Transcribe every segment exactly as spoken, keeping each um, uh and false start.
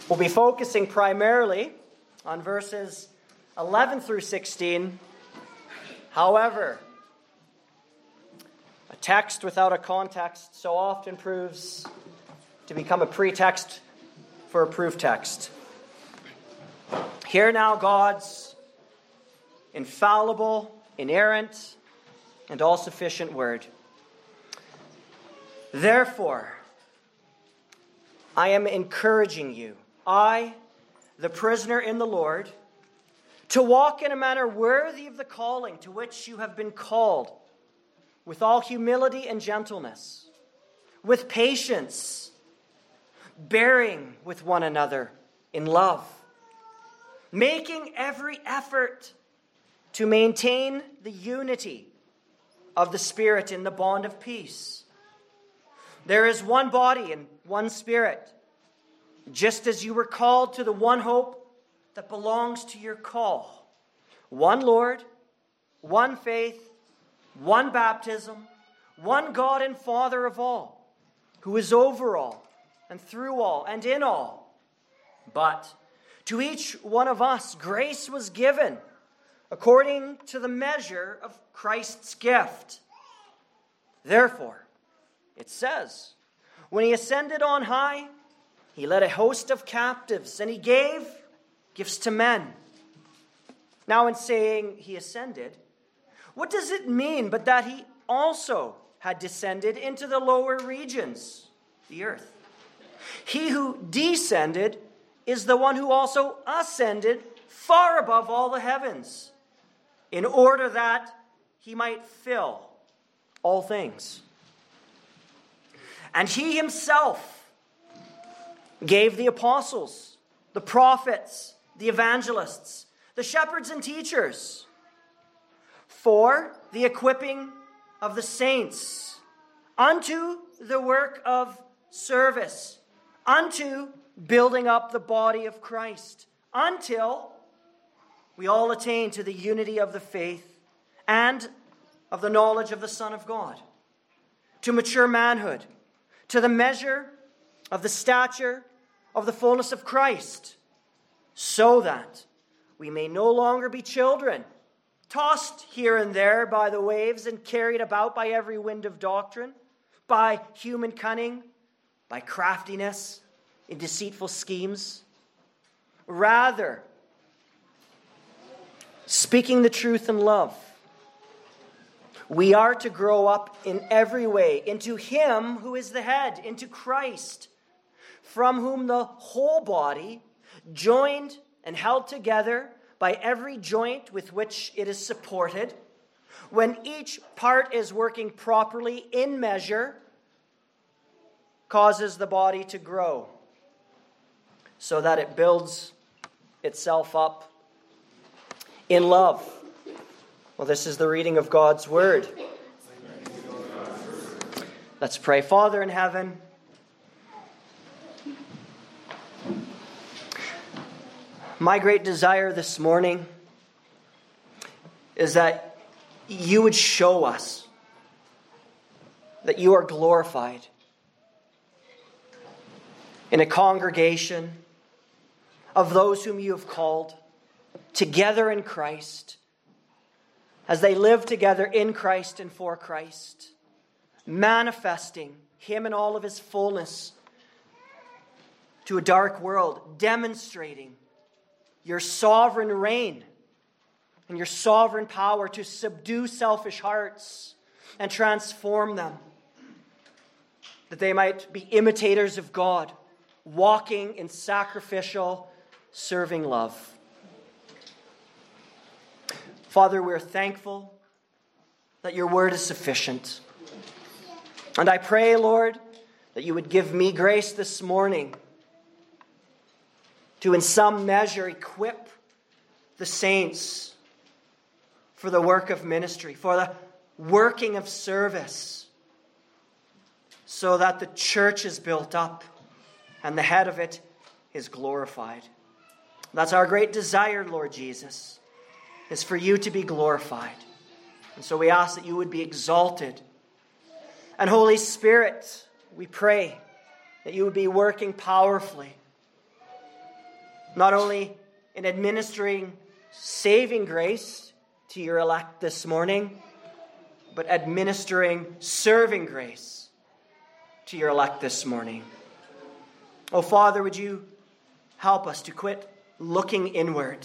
We'll be focusing primarily on verses eleven through sixteen. However, a text without a context so often proves to become a pretext for a proof text. Hear now God's infallible, inerrant, and all-sufficient word. Therefore, I am encouraging you, I, the prisoner in the Lord, to walk in a manner worthy of the calling to which you have been called, with all humility and gentleness, with patience, bearing with one another in love, making every effort to maintain the unity of the Spirit in the bond of peace. There is one body and one Spirit, just as you were called to the one hope that belongs to your call. One Lord, one faith, one baptism, one God and Father of all, who is over all and through all and in all. But to each one of us grace was given according to the measure of Christ's gift. Therefore, it says, when he ascended on high, he led a host of captives, and he gave gifts to men. Now, in saying he ascended, what does it mean but that he also had descended into the lower regions, the earth? He who descended is the one who also ascended far above all the heavens, in order that he might fill all things. And he himself gave the apostles, the prophets, the evangelists, the shepherds and teachers, for the equipping of the saints, unto the work of service, unto building up the body of Christ, until we all attain to the unity of the faith and of the knowledge of the Son of God, to mature manhood, to the measure of the stature of the fullness of Christ, so that we may no longer be children, tossed here and there by the waves and carried about by every wind of doctrine, by human cunning, by craftiness in deceitful schemes. Rather, speaking the truth in love, we are to grow up in every way into him who is the head, into Christ, from whom the whole body, joined and held together by every joint with which it is supported, when each part is working properly in measure, causes the body to grow so that it builds itself up in love. Well, this is the reading of God's word. Let's pray. Father in heaven, my great desire this morning is that you would show us that you are glorified in a congregation of those whom you have called together in Christ, as they live together in Christ and for Christ, manifesting him in all of his fullness to a dark world, demonstrating your sovereign reign and your sovereign power to subdue selfish hearts and transform them, that they might be imitators of God, walking in sacrificial, serving love. Father, we're thankful that your word is sufficient. And I pray, Lord, that you would give me grace this morning to in some measure equip the saints for the work of ministry, for the working of service, so that the church is built up and the head of it is glorified. That's our great desire, Lord Jesus, is for you to be glorified. And so we ask that you would be exalted. And Holy Spirit, we pray that you would be working powerfully not only in administering saving grace to your elect this morning, but administering serving grace to your elect this morning. Oh, Father, would you help us to quit looking inward?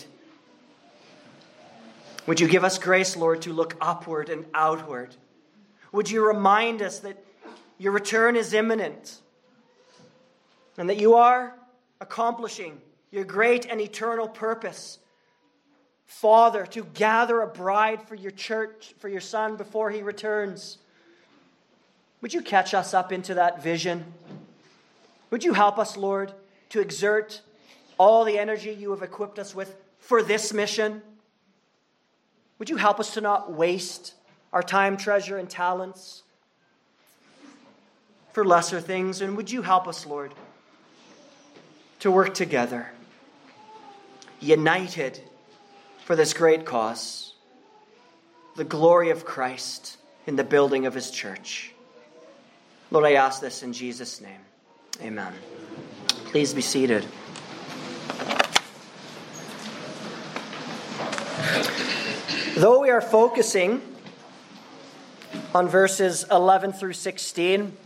Would you give us grace, Lord, to look upward and outward? Would you remind us that your return is imminent and that you are accomplishing your great and eternal purpose, Father, to gather a bride for your church, for your Son, before he returns. Would you catch us up into that vision? Would you help us, Lord, to exert all the energy you have equipped us with for this mission? Would you help us to not waste our time, treasure, and talents for lesser things? And would you help us, Lord, to work together, united for this great cause, the glory of Christ in the building of his church. Lord, I ask this in Jesus' name. Amen. Please be seated. Though we are focusing on verses eleven through sixteen,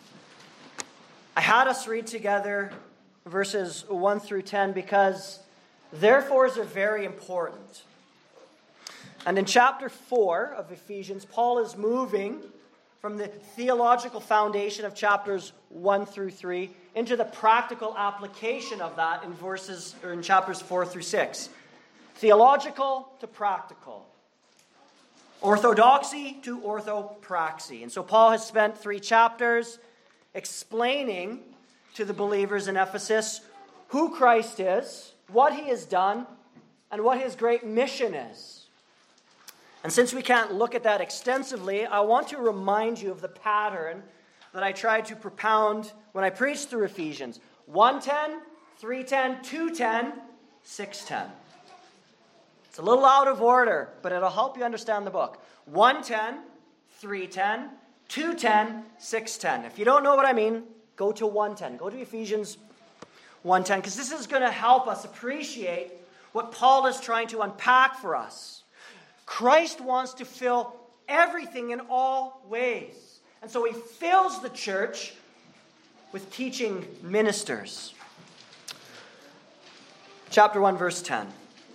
I had us read together verses one through ten because therefores are very important. And in chapter four of Ephesians, Paul is moving from the theological foundation of chapters one through three into the practical application of that in verses or in chapters four through six. Theological to practical. Orthodoxy to orthopraxy. And so Paul has spent three chapters explaining to the believers in Ephesus who Christ is, what he has done, and what his great mission is. And since we can't look at that extensively, I want to remind you of the pattern that I tried to propound when I preached through Ephesians. one ten, three ten, two ten, six ten. It's a little out of order, but it'll help you understand the book. one ten, three ten, two ten, six ten. If you don't know what I mean, go to one ten. Go to Ephesians one ten, because this is going to help us appreciate what Paul is trying to unpack for us. Christ wants to fill everything in all ways. And so he fills the church with teaching ministers. Chapter one, verse ten.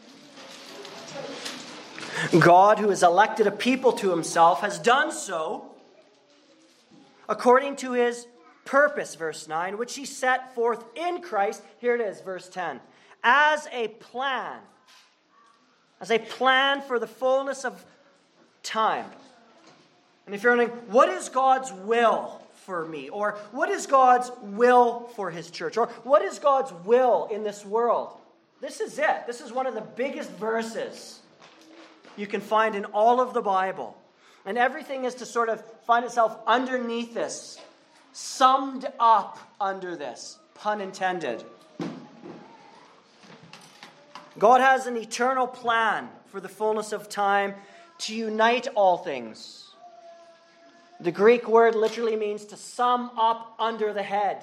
God, who has elected a people to himself, has done so according to his purpose, verse nine, which he set forth in Christ. Here it is, verse ten. As a plan. As a plan for the fullness of time. And if you're wondering, what is God's will for me? Or what is God's will for his church? Or what is God's will in this world? This is it. This is one of the biggest verses you can find in all of the Bible. And everything is to sort of find itself underneath this. Summed up under this. Pun intended. God has an eternal plan for the fullness of time to unite all things. The Greek word literally means to sum up under the head.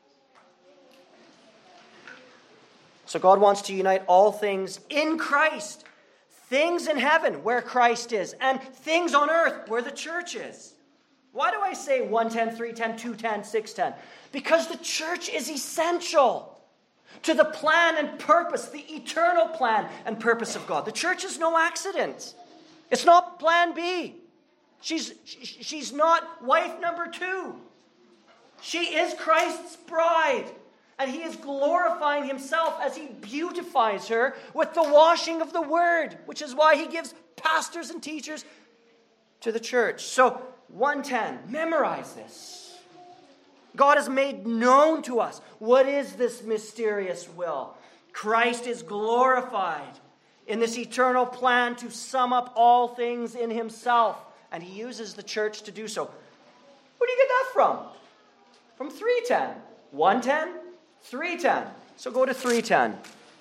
So God wants to unite all things in Christ. Things in heaven where Christ is, and things on earth where the church is. Why do I say one ten, three ten, two ten, six ten? Because the church is essential to the plan and purpose, the eternal plan and purpose of God. The church is no accident. It's not plan B. She's, she's not wife number two. She is Christ's bride. And he is glorifying himself as he beautifies her with the washing of the word, which is why he gives pastors and teachers to the church. So, one ten, memorize this. God has made known to us what is this mysterious will. Christ is glorified in this eternal plan to sum up all things in himself. And he uses the church to do so. Where do you get that from? From three ten. one ten, three ten. So go to three ten.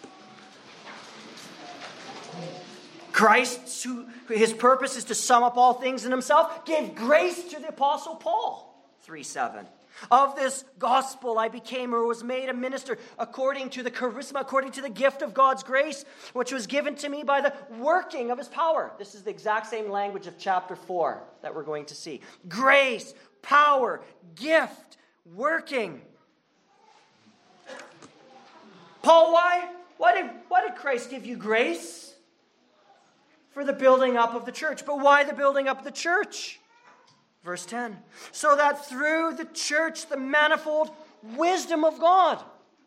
Christ, who, his purpose is to sum up all things in himself, gave grace to the Apostle Paul. three seven. Of this gospel I became or was made a minister according to the charisma, according to the gift of God's grace, which was given to me by the working of his power. This is the exact same language of chapter four that we're going to see. Grace, power, gift, working. Paul, why? Why did, why did Christ give you grace? For the building up of the church. But why the building up of the church? Verse ten. So that through the church, the manifold wisdom of God.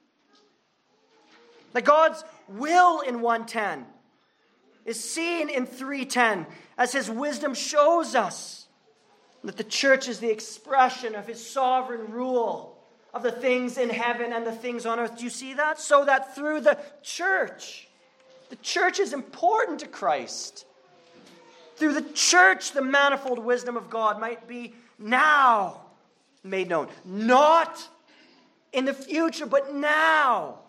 That God's will in one ten is seen in three ten as his wisdom shows us that the church is the expression of his sovereign rule of the things in heaven and the things on earth. Do you see that? So that through the church, the church is important to Christ. Through the church, the manifold wisdom of God might be now made known. Not in the future, but now.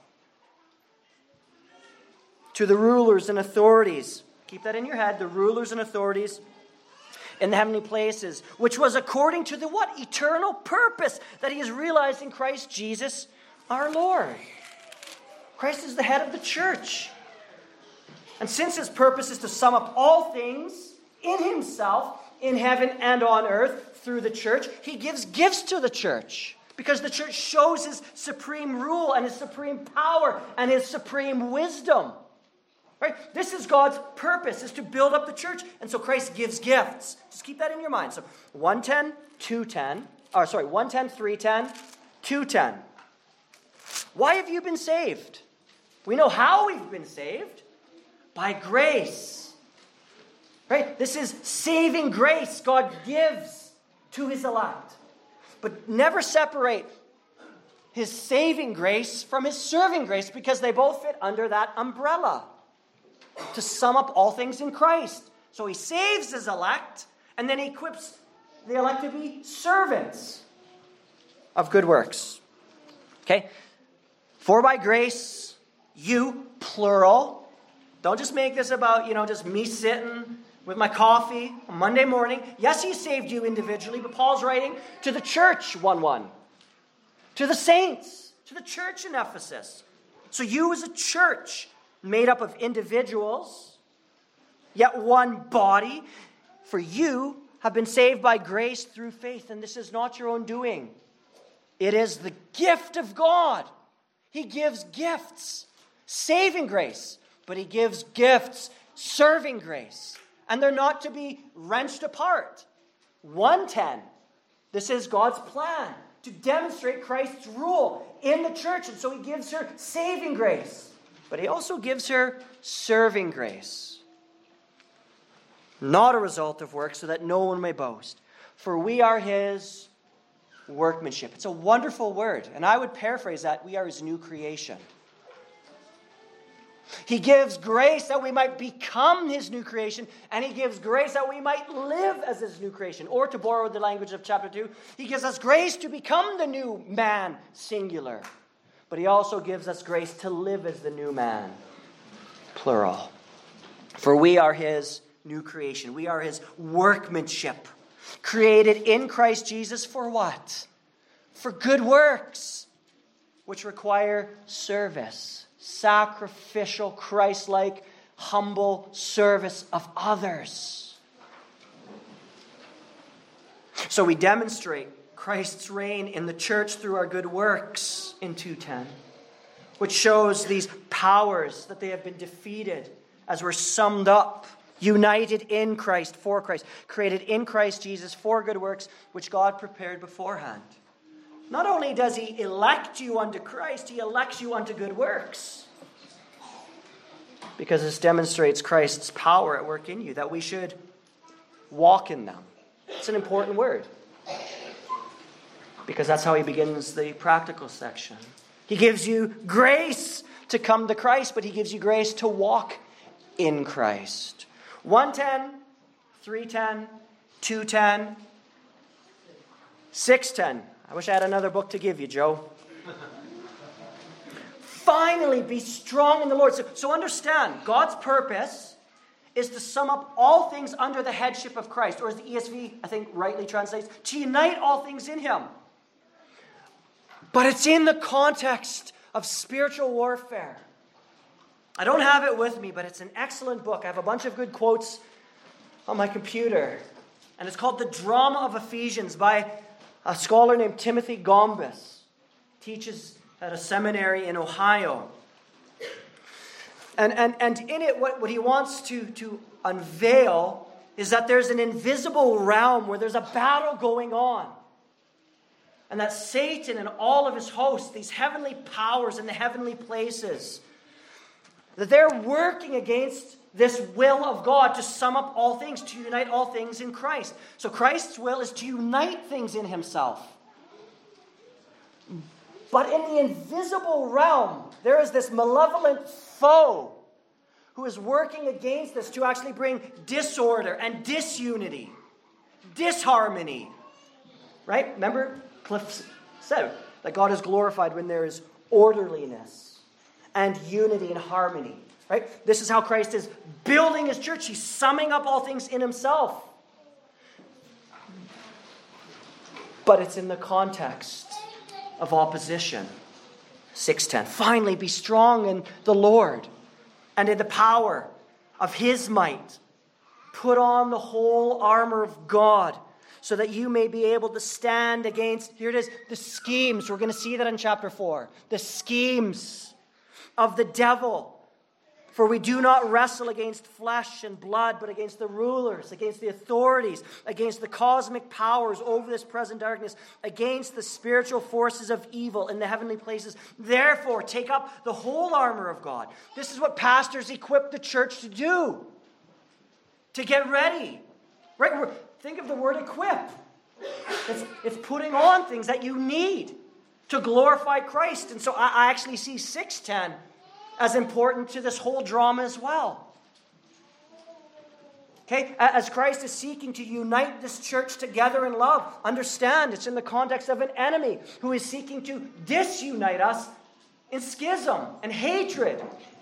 To the rulers and authorities. Keep that in your head. The rulers and authorities in the heavenly places, which was according to the what? Eternal purpose that he has realized in Christ Jesus our Lord. Christ is the head of the church. And since his purpose is to sum up all things in himself, in heaven and on earth, through the church, he gives gifts to the church. Because the church shows his supreme rule and his supreme power and his supreme wisdom. Right? This is God's purpose, is to build up the church. And so Christ gives gifts. Just keep that in your mind. So one ten, two ten, or sorry, one ten, three ten, two ten. Why have you been saved? We know how we've been saved. By grace. Right? This is saving grace God gives to his elect. But never separate his saving grace from his serving grace, because they both fit under that umbrella. To sum up all things in Christ. So he saves his elect, and then he equips the elect to be servants of good works. Okay? For by grace, you, plural. Don't just make this about, you know, just me sitting with my coffee on Monday morning. Yes, he saved you individually, but Paul's writing to the church, one one. To the saints, to the church in Ephesus. So you as a church, made up of individuals, yet one body, for you have been saved by grace through faith, and this is not your own doing. It is the gift of God. He gives gifts, saving grace, but he gives gifts, serving grace. And they're not to be wrenched apart. one ten, this is God's plan to demonstrate Christ's rule in the church. And so he gives her saving grace. But he also gives her serving grace. Not a result of works, so that no one may boast. For we are his workmanship. It's a wonderful word. And I would paraphrase that. We are his new creation. He gives grace that we might become his new creation, and he gives grace that we might live as his new creation. Or to borrow the language of chapter two, he gives us grace to become the new man, singular. But he also gives us grace to live as the new man, plural. For we are his new creation. We are his workmanship, created in Christ Jesus for what? For good works, which require service. Sacrificial, Christ-like, humble service of others. So we demonstrate Christ's reign in the church through our good works in two ten, which shows these powers that they have been defeated as we're summed up, united in Christ, for Christ, created in Christ Jesus for good works, which God prepared beforehand. Not only does he elect you unto Christ, he elects you unto good works. Because this demonstrates Christ's power at work in you, that we should walk in them. It's an important word. Because that's how he begins the practical section. He gives you grace to come to Christ, but he gives you grace to walk in Christ. one ten, three ten, two ten, six ten. I wish I had another book to give you, Joe. Finally, be strong in the Lord. So, so understand, God's purpose is to sum up all things under the headship of Christ. Or as the E S V, I think, rightly translates, to unite all things in him. But it's in the context of spiritual warfare. I don't have it with me, but it's an excellent book. I have a bunch of good quotes on my computer. And it's called The Drama of Ephesians by a scholar named Timothy Gombis. Teaches at a seminary in Ohio. And, and, and in it, what, what he wants to, to unveil is that there's an invisible realm where there's a battle going on. And that Satan and all of his hosts, these heavenly powers in the heavenly places, that they're working against this will of God to sum up all things, to unite all things in Christ. So Christ's will is to unite things in himself. But in the invisible realm, there is this malevolent foe who is working against this to actually bring disorder and disunity, disharmony. Right? Remember, Cliff said that God is glorified when there is orderliness and unity and harmony. Right? This is how Christ is building his church. He's summing up all things in himself. But it's in the context of opposition. six ten. Finally, be strong in the Lord and in the power of his might. Put on the whole armor of God so that you may be able to stand against, here it is, the schemes. We're going to see that in chapter four. The schemes of the devil. For we do not wrestle against flesh and blood, but against the rulers, against the authorities, against the cosmic powers over this present darkness, against the spiritual forces of evil in the heavenly places. Therefore, take up the whole armor of God. This is what pastors equip the church to do. To get ready. Right? Think of the word equip. It's, it's putting on things that you need to glorify Christ. And so I, I actually see six ten as important to this whole drama as well. Okay, as Christ is seeking to unite this church together in love, understand it's in the context of an enemy who is seeking to disunite us in schism and hatred.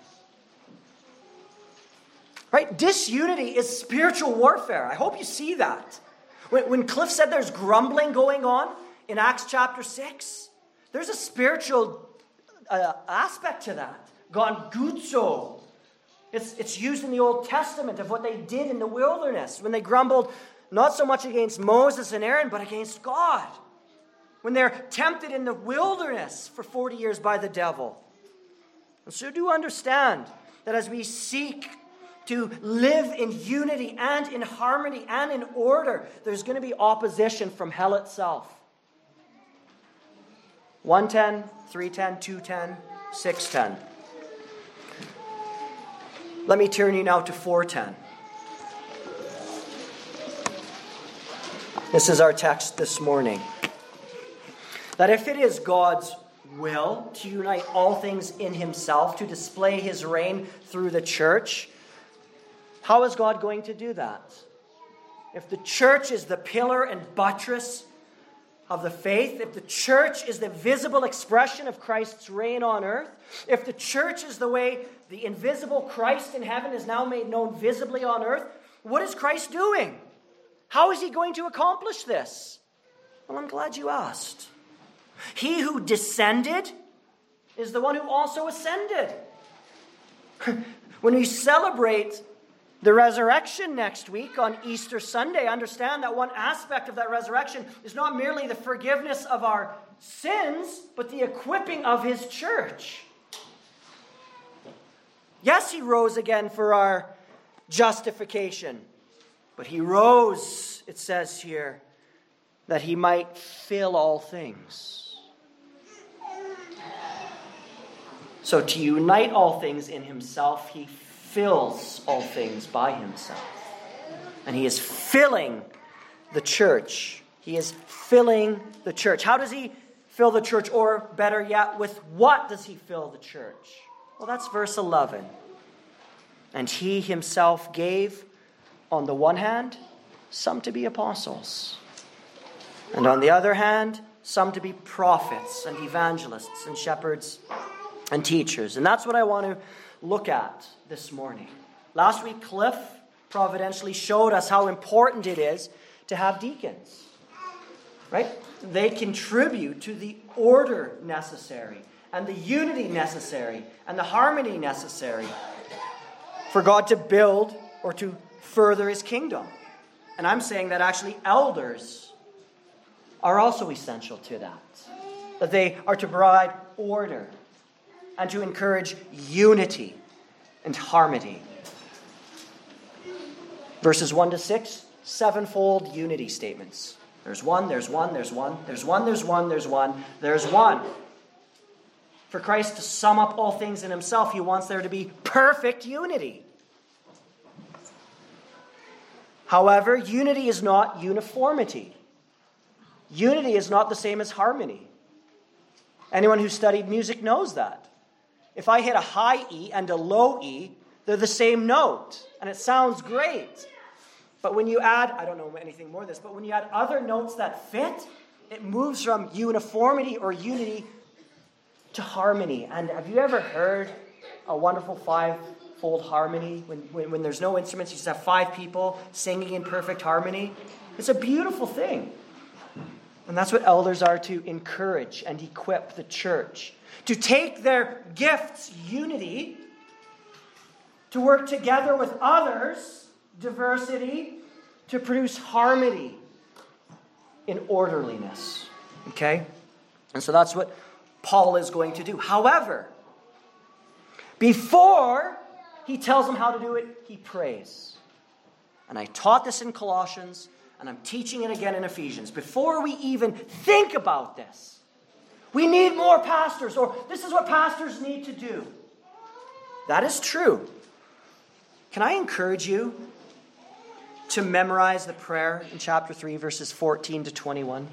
Right? Disunity is spiritual warfare. I hope you see that. When, when Cliff said there's grumbling going on in Acts chapter six, there's a spiritual uh, aspect to that. Gonguzo. It's, it's used in the Old Testament of what they did in the wilderness when they grumbled not so much against Moses and Aaron, but against God. When they're tempted in the wilderness for forty years by the devil. And so do understand that as we seek to live in unity and in harmony and in order, there's going to be opposition from hell itself. one ten, three ten, two ten, six ten. Let me turn you now to four ten. This is our text this morning. That if it is God's will to unite all things in himself, to display his reign through the church, how is God going to do that? If the church is the pillar and buttress of the faith, if the church is the visible expression of Christ's reign on earth, if the church is the way the invisible Christ in heaven is now made known visibly on earth, what is Christ doing? How is he going to accomplish this? Well, I'm glad you asked. He who descended is the one who also ascended. When we celebrate the resurrection next week on Easter Sunday, understand that one aspect of that resurrection is not merely the forgiveness of our sins, but the equipping of his church. Yes, he rose again for our justification, but he rose, it says here, that he might fill all things. So to unite all things in himself, he fills all things by himself. And he is filling the church. He is filling the church. How does he fill the church? Or better yet, with what does he fill the church? Well, that's verse eleven. And he himself gave, on the one hand, some to be apostles. And on the other hand, some to be prophets and evangelists and shepherds and teachers. And that's what I want to look at this morning. Last week, Cliff providentially showed us how important it is to have deacons. right? They contribute to the order necessary and the unity necessary and the harmony necessary for God to build or to further his kingdom. And I'm saying that actually elders are also essential to that. That they are to provide order and to encourage unity and harmony. Verses one to six, sevenfold unity statements. There's one, there's one, there's one, there's one, there's one, there's one, there's one. For Christ to sum up all things in himself, he wants there to be perfect unity. However, unity is not uniformity. Unity is not the same as harmony. Anyone who studied music knows that. If I hit a high E and a low E, they're the same note, and it sounds great. But when you add, I don't know anything more than this, but when you add other notes that fit, it moves from uniformity or unity to harmony. And have you ever heard a wonderful five-fold harmony? When, when, when there's no instruments, you just have five people singing in perfect harmony. It's a beautiful thing. And that's what elders are to encourage and equip the church. To take their gifts, unity, to work together with others, diversity, to produce harmony in orderliness. Okay? And so that's what Paul is going to do. However, before he tells them how to do it, he prays. And I taught this in Colossians, and I'm teaching it again in Ephesians. Before we even think about this, we need more pastors, or this is what pastors need to do. That is true. Can I encourage you to memorize the prayer in chapter three, verses fourteen to twenty-one?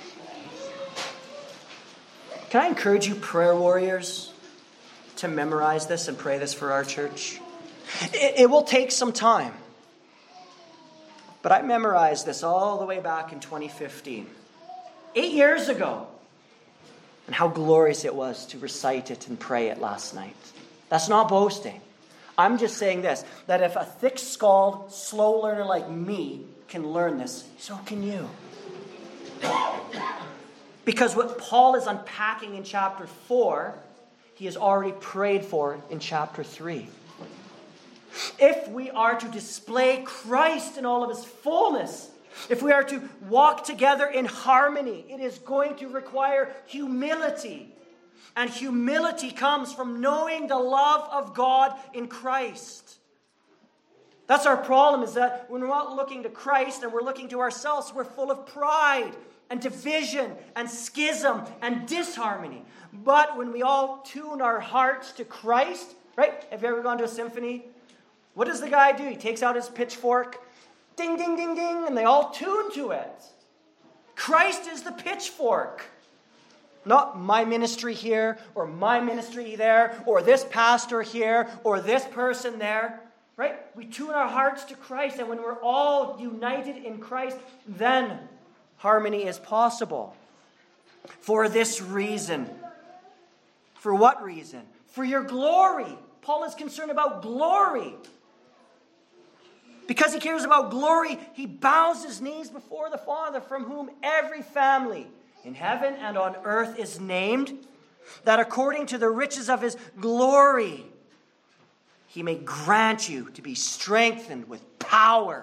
Can I encourage you, prayer warriors, to memorize this and pray this for our church? It, it will take some time. But I memorized this all the way back in twenty fifteen. Eight years ago. And how glorious it was to recite it and pray it last night. That's not boasting. I'm just saying this, that if a thick-skulled, slow learner like me can learn this, so can you. Because what Paul is unpacking in chapter four, he has already prayed for in chapter three. If we are to display Christ in all of his fullness, if we are to walk together in harmony, it is going to require humility. And humility comes from knowing the love of God in Christ. That's our problem, is that when we're not looking to Christ and we're looking to ourselves, we're full of pride and division and schism and disharmony. But when we all tune our hearts to Christ, right? Have you ever gone to a symphony? What does the guy do? He takes out his pitchfork, ding, ding, ding, ding, and they all tune to it. Christ is the pitchfork. Not my ministry here, or my ministry there, or this pastor here, or this person there. Right? We tune our hearts to Christ, and when we're all united in Christ, then harmony is possible. For this reason. For what reason? For your glory. Paul is concerned about glory. Because he cares about glory, he bows his knees before the Father, from whom every family in heaven and on earth is named, that according to the riches of his glory, he may grant you to be strengthened with power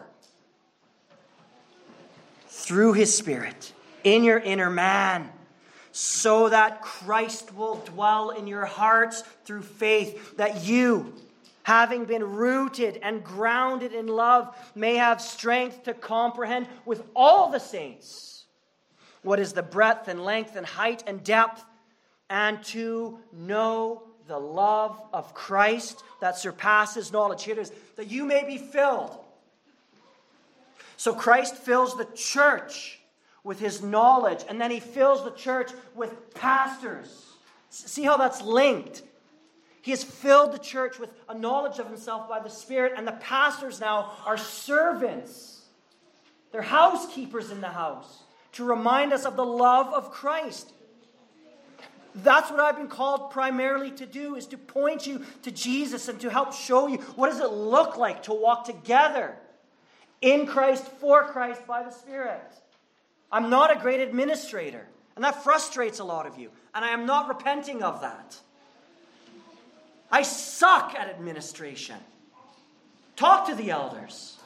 through his Spirit in your inner man, so that Christ will dwell in your hearts through faith, that you, having been rooted and grounded in love, may have strength to comprehend with all the saints what is the breadth and length and height and depth, and to know the love of Christ that surpasses knowledge. Here it is, that you may be filled. So Christ fills the church with his knowledge, and then he fills the church with pastors. See how that's linked? He has filled the church with a knowledge of himself by the Spirit, and the pastors now are servants. They're housekeepers in the house to remind us of the love of Christ. That's what I've been called primarily to do, is to point you to Jesus and to help show you what does it look like to walk together in Christ, for Christ, by the Spirit. I'm not a great administrator. And that frustrates a lot of you. And I am not repenting of that. I suck at administration. Talk to the elders.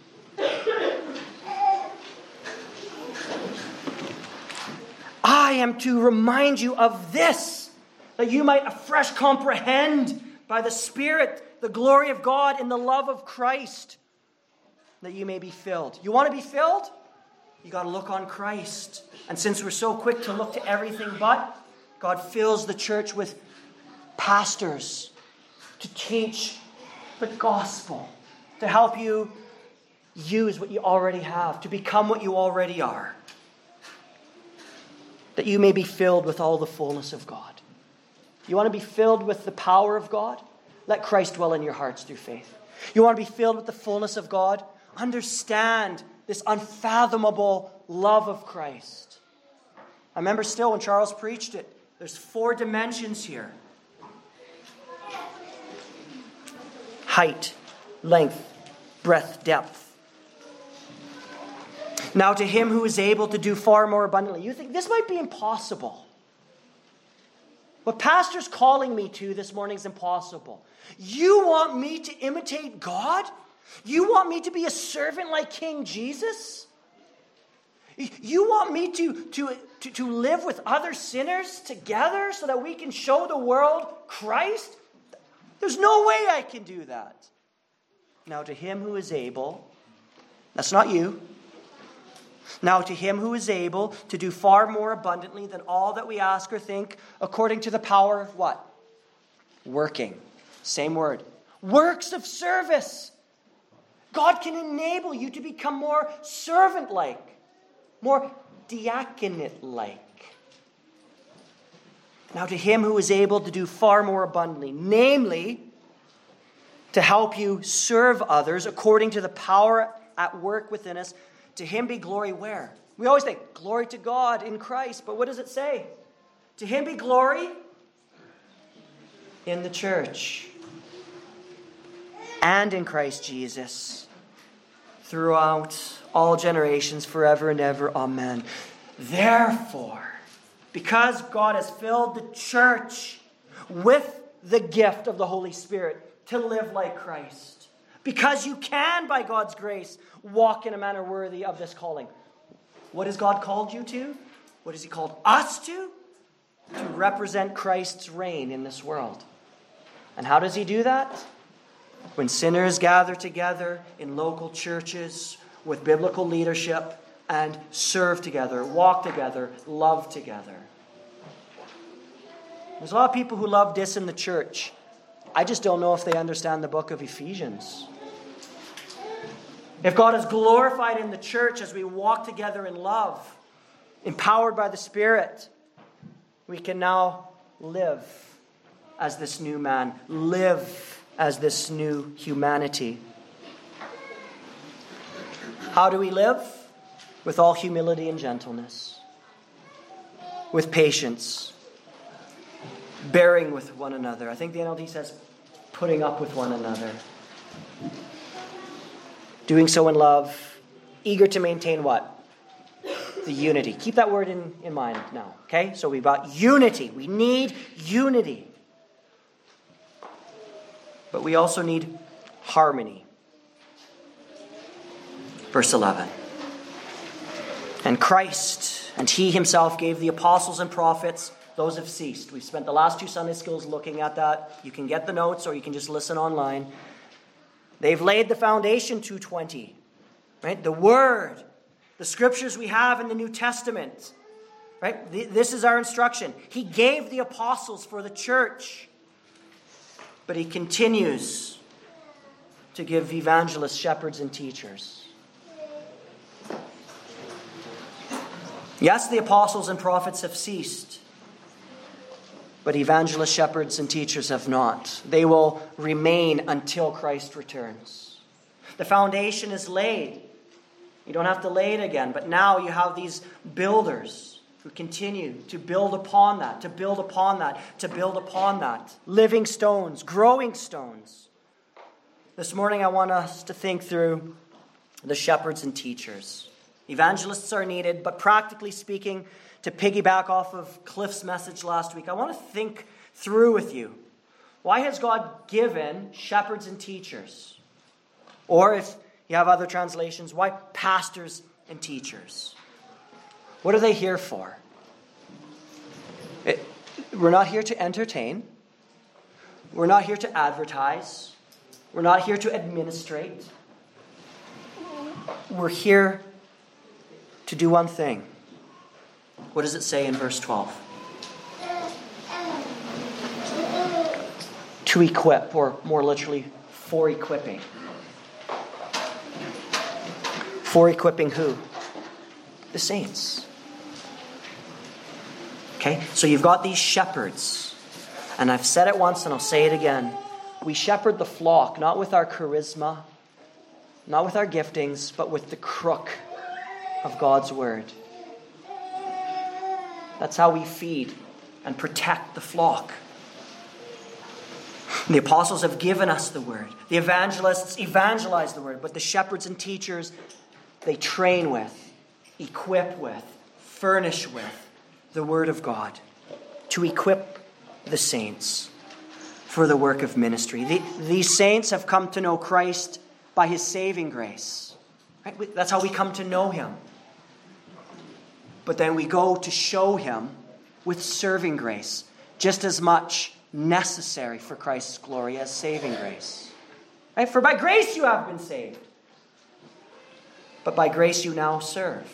I am to remind you of this, that you might afresh comprehend by the Spirit the glory of God in the love of Christ, that you may be filled. You want to be filled? You got to look on Christ. And since we're so quick to look to everything but, God fills the church with pastors to teach the gospel, to help you use what you already have, to become what you already are, that you may be filled with all the fullness of God. You want to be filled with the power of God? Let Christ dwell in your hearts through faith. You want to be filled with the fullness of God? Understand this unfathomable love of Christ. I remember still when Charles preached it, there's four dimensions here. Height, length, breadth, depth. Now to him who is able to do far more abundantly. You think this might be impossible. What Pastor's calling me to this morning is impossible. You want me to imitate God? You want me to be a servant like King Jesus? You want me to, to, to, to live with other sinners together so that we can show the world Christ? There's no way I can do that. Now to him who is able, that's not you. Now to him who is able to do far more abundantly than all that we ask or think, according to the power of what? Working. Same word. Works of service. God can enable you to become more servant-like, more diaconate-like. Now to him who is able to do far more abundantly, namely, to help you serve others according to the power at work within us, to him be glory where? We always think, glory to God in Christ. But what does it say? To him be glory in the church and in Christ Jesus throughout all generations, forever and ever. Amen. Therefore, because God has filled the church with the gift of the Holy Spirit to live like Christ, because you can, by God's grace, walk in a manner worthy of this calling. What has God called you to? What has he called us to? To represent Christ's reign in this world. And how does he do that? When sinners gather together in local churches with biblical leadership and serve together, walk together, love together. There's a lot of people who love this in the church. I just don't know if they understand the book of Ephesians. If God is glorified in the church as we walk together in love, empowered by the Spirit, we can now live as this new man, live as this new humanity. How do we live? With all humility and gentleness, with patience, bearing with one another. I think the N L T says putting up with one another. Doing so in love, eager to maintain what? The unity. Keep that word in, in mind now, okay? So we've got unity. We need unity. But we also need harmony. Verse eleven. And Christ, and he himself gave the apostles and prophets, those have ceased. We've spent the last two Sunday schools looking at that. You can get the notes or you can just listen online. They've laid the foundation, two twenty, right? The Word, the scriptures we have in the New Testament, right? This is our instruction. He gave the apostles for the church, but he continues to give evangelists, shepherds, and teachers. Yes, the apostles and prophets have ceased, but evangelists, shepherds, and teachers have not. They will remain until Christ returns. The foundation is laid. You don't have to lay it again, but now you have these builders who continue to build upon that, to build upon that, to build upon that. Living stones, growing stones. This morning I want us to think through the shepherds and teachers, Evangelists are needed, but practically speaking, to piggyback off of Cliff's message last week, I want to think through with you. Why has God given shepherds and teachers? Or if you have other translations, why pastors and teachers? What are they here for? It, we're not here to entertain. We're not here to advertise. We're not here to administrate. We're here to do one thing. What does it say in verse twelve? To equip, or more literally, for equipping. For equipping who? The saints. Okay, so you've got these shepherds. And I've said it once and I'll say it again. We shepherd the flock, not with our charisma, not with our giftings, but with the crook of God's word. That's how we feed and protect the flock. The apostles have given us the word. The evangelists evangelize the word. But the shepherds and teachers, they train with, equip with, furnish with the word of God to equip the saints for the work of ministry. The, these saints have come to know Christ by his saving grace. Right? That's how we come to know him. But then we go to show him with serving grace, just as much necessary for Christ's glory as saving grace. Right? For by grace you have been saved, but by grace you now serve.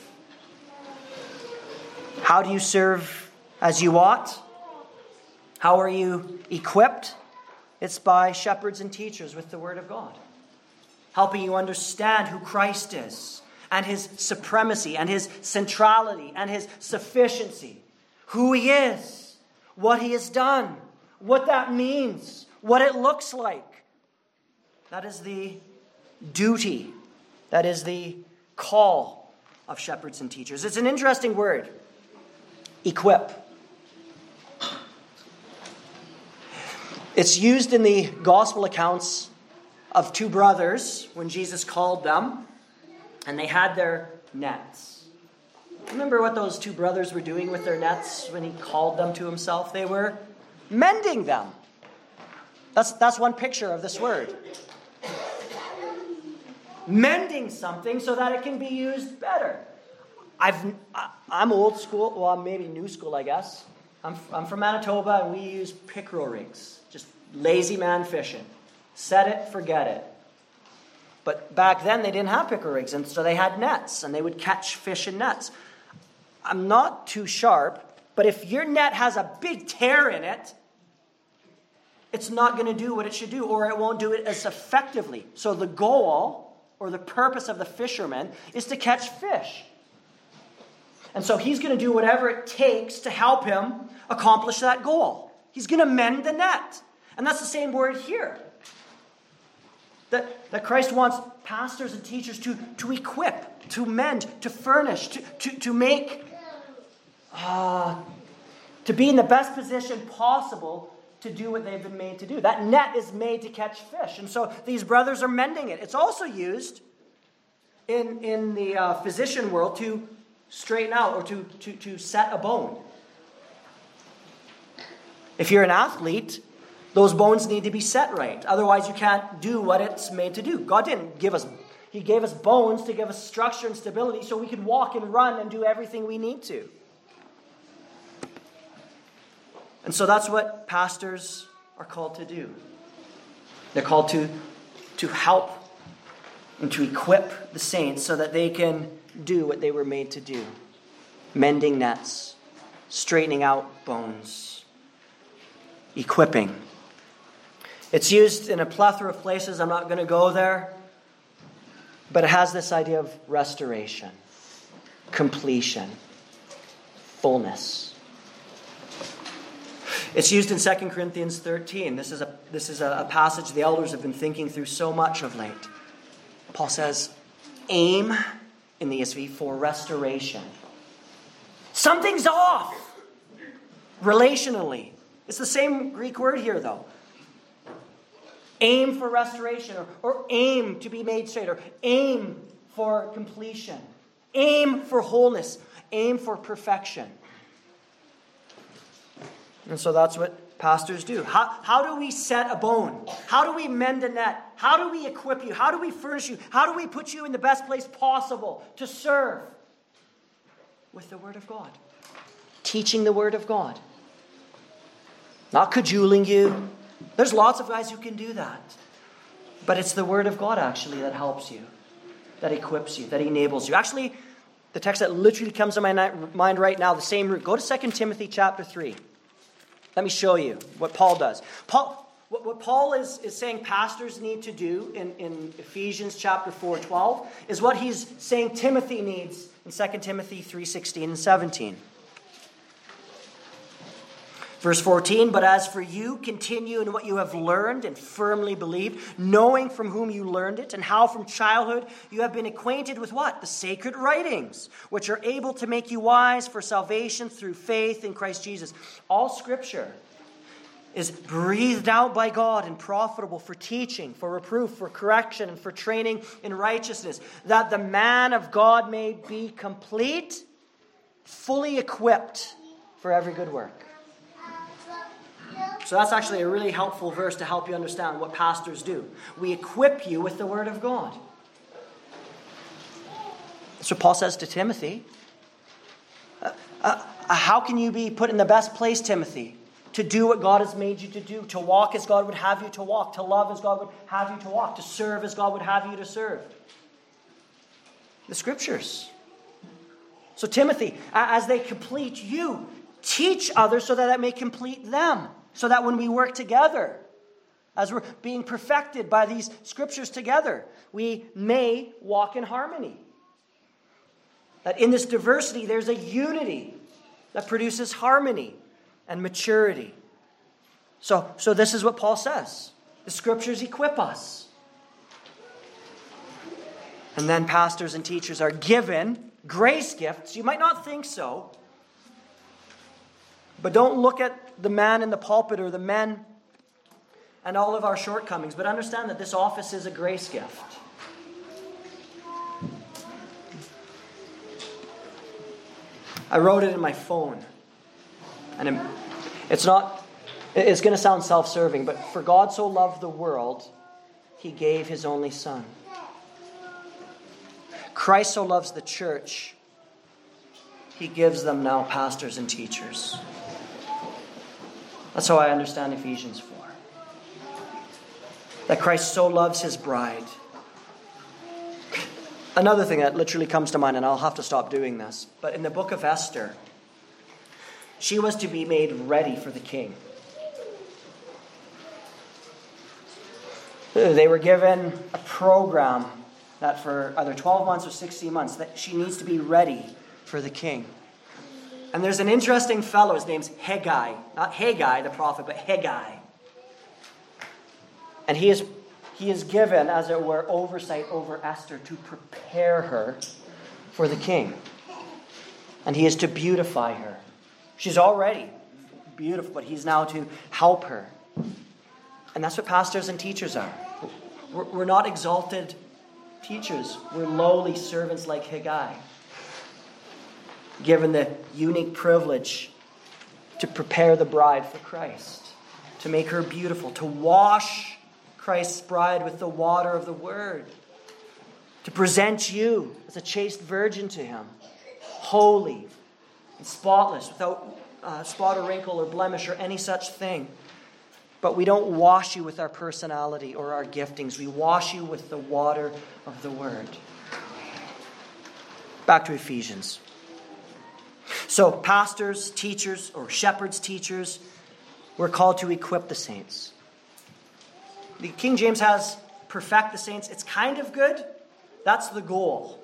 How do you serve as you ought? How are you equipped? It's by shepherds and teachers with the word of God, helping you understand who Christ is, and his supremacy, and his centrality, and his sufficiency, who he is, what he has done, what that means, what it looks like. That is the duty, that is the call of shepherds and teachers. It's an interesting word, equip. It's used in the gospel accounts of two brothers when Jesus called them, and they had their nets. Remember what those two brothers were doing with their nets when he called them to himself? They were mending them. That's, that's one picture of this word. Mending something so that it can be used better. I've, I'm old school. Well, I'm maybe new school, I guess. I'm, I'm from Manitoba, and we use pickerel rigs. Just lazy man fishing. Set it, forget it. But back then, they didn't have pickerel rigs, and so they had nets, and they would catch fish in nets. I'm not too sharp, but if your net has a big tear in it, it's not going to do what it should do, or it won't do it as effectively. So the goal, or the purpose of the fisherman, is to catch fish. And so he's going to do whatever it takes to help him accomplish that goal. He's going to mend the net. And that's the same word here. That, that Christ wants pastors and teachers to, to equip, to mend, to furnish, to, to, to make, uh, to be in the best position possible to do what they've been made to do. That net is made to catch fish. And so these brothers are mending it. It's also used in, in the uh, physician world to straighten out or to, to, to set a bone. If you're an athlete, those bones need to be set right. Otherwise, you can't do what it's made to do. God didn't give us, he gave us bones to give us structure and stability so we could walk and run and do everything we need to. And so that's what pastors are called to do. They're called to, to help and to equip the saints so that they can do what they were made to do. Mending nets, straightening out bones, equipping. It's used in a plethora of places. I'm not going to go there. But it has this idea of restoration, completion, fullness. It's used in Second Corinthians thirteen. This is a this is a passage the elders have been thinking through so much of late. Paul says, aim in the E S V for restoration. Something's off relationally. It's the same Greek word here, though. Aim for restoration, or, or aim to be made straight, or aim for completion. Aim for wholeness. Aim for perfection. And so that's what pastors do. How, how do we set a bone? How do we mend a net? How do we equip you? How do we furnish you? How do we put you in the best place possible to serve? With the Word of God. Teaching the Word of God. Not cajoling you. There's lots of guys who can do that. But it's the Word of God actually that helps you. That equips you. That enables you. Actually, the text that literally comes to my mind right now, the same root. Go to Second Timothy chapter three. Let me show you what Paul does. Paul, what, what Paul is, is saying pastors need to do in, in Ephesians chapter four twelve is what he's saying Timothy needs in Second Timothy three sixteen and seventeen. Verse fourteen, but as for you, continue in what you have learned and firmly believed, knowing from whom you learned it, and how from childhood you have been acquainted with what? The sacred writings, which are able to make you wise for salvation through faith in Christ Jesus. All Scripture is breathed out by God and profitable for teaching, for reproof, for correction, and for training in righteousness, that the man of God may be complete, fully equipped for every good work. So that's actually a really helpful verse to help you understand what pastors do. We equip you with the Word of God. That's what Paul says to Timothy. Uh, uh, how can you be put in the best place, Timothy? To do what God has made you to do. To walk as God would have you to walk. To love as God would have you to walk. To serve as God would have you to serve. The Scriptures. So Timothy, as they complete you, teach others so that it may complete them. So that when we work together, as we're being perfected by these Scriptures together, we may walk in harmony. That in this diversity, there's a unity that produces harmony and maturity. So, so this is what Paul says. The Scriptures equip us. And then pastors and teachers are given grace gifts. You might not think so. But don't look at the man in the pulpit or the men and all of our shortcomings. But understand that this office is a grace gift. I wrote it in my phone. And it's not, it's going to sound self-serving, but for God so loved the world, He gave His only Son. Christ so loves the church, He gives them now pastors and teachers. That's how I understand Ephesians four. That Christ so loves His bride. Another thing that literally comes to mind, and I'll have to stop doing this, but in the book of Esther, she was to be made ready for the king. They were given a program that for either twelve months or sixteen months, that she needs to be ready for the king. And there's an interesting fellow, his name's Haggai. Not Haggai, the prophet, but Haggai. And he is, he is given, as it were, oversight over Esther to prepare her for the king. And he is to beautify her. She's already beautiful, but he's now to help her. And that's what pastors and teachers are. We're, we're not exalted teachers. We're lowly servants like Haggai, given the unique privilege to prepare the bride for Christ, to make her beautiful, to wash Christ's bride with the water of the Word, to present you as a chaste virgin to Him, holy and spotless, without uh, spot or wrinkle or blemish or any such thing. But we don't wash you with our personality or our giftings. We wash you with the water of the Word. Back to Ephesians. So pastors, teachers, or shepherds, teachers, we're called to equip the saints. The King James has perfect the saints. It's kind of good. That's the goal.